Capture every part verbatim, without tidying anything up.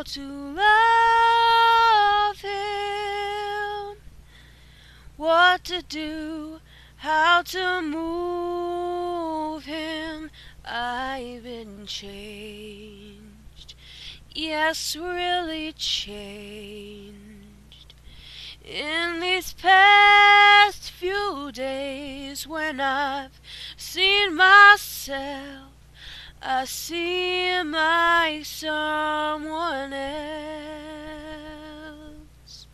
to love him, what to do, how to move him. I've been changed, yes, really changed in these past few days. When I've seen myself, I see my someone else.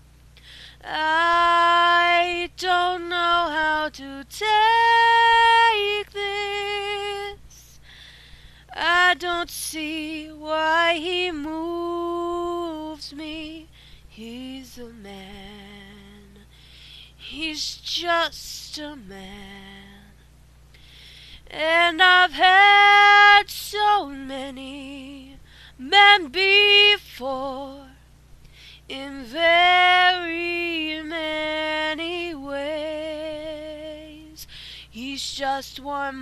I don't know how to take this. I don't see why he moves me. He's a man. He's just a man. And I've had so many men before, in very many ways. He's just one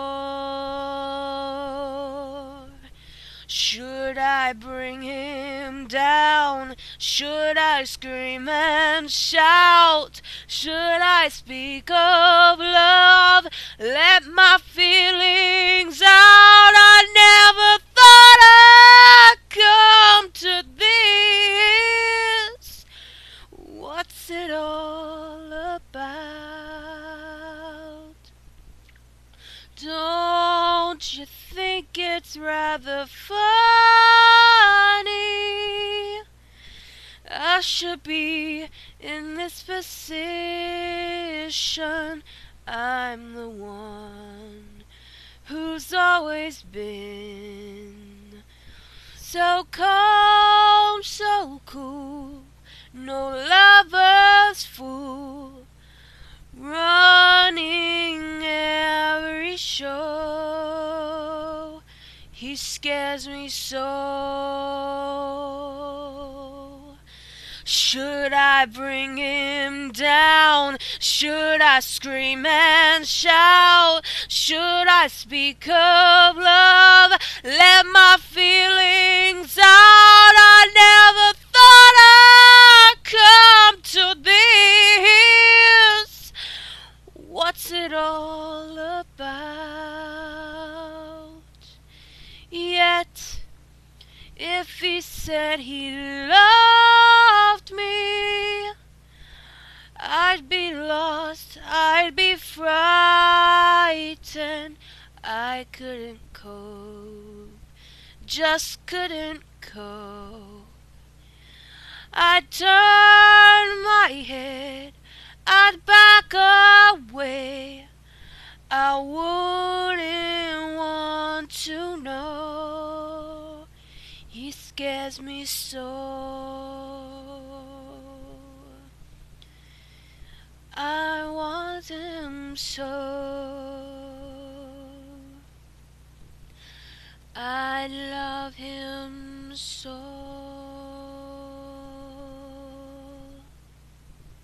more. Should I bring him down? Should I scream and shout? Should I speak of love? Let my feelings out. I never thought I'd come to this. What's it all about? Don't you think it's rather funny? I should be in this position. I'm the one who's always been so calm, so cool, no lover's fool, running every show. He scares me so. Should I bring him down? Should I scream and shout? Should I speak of love? Let my feelings out. I never thought I'd come to this. What's it all about? Yet, if he said he loved me, I'd be lost, I'd be frightened. I couldn't cope, just couldn't cope. I'd turn my head, I'd back away. I wouldn't want to know. He scares me so. I want him so. I love him so.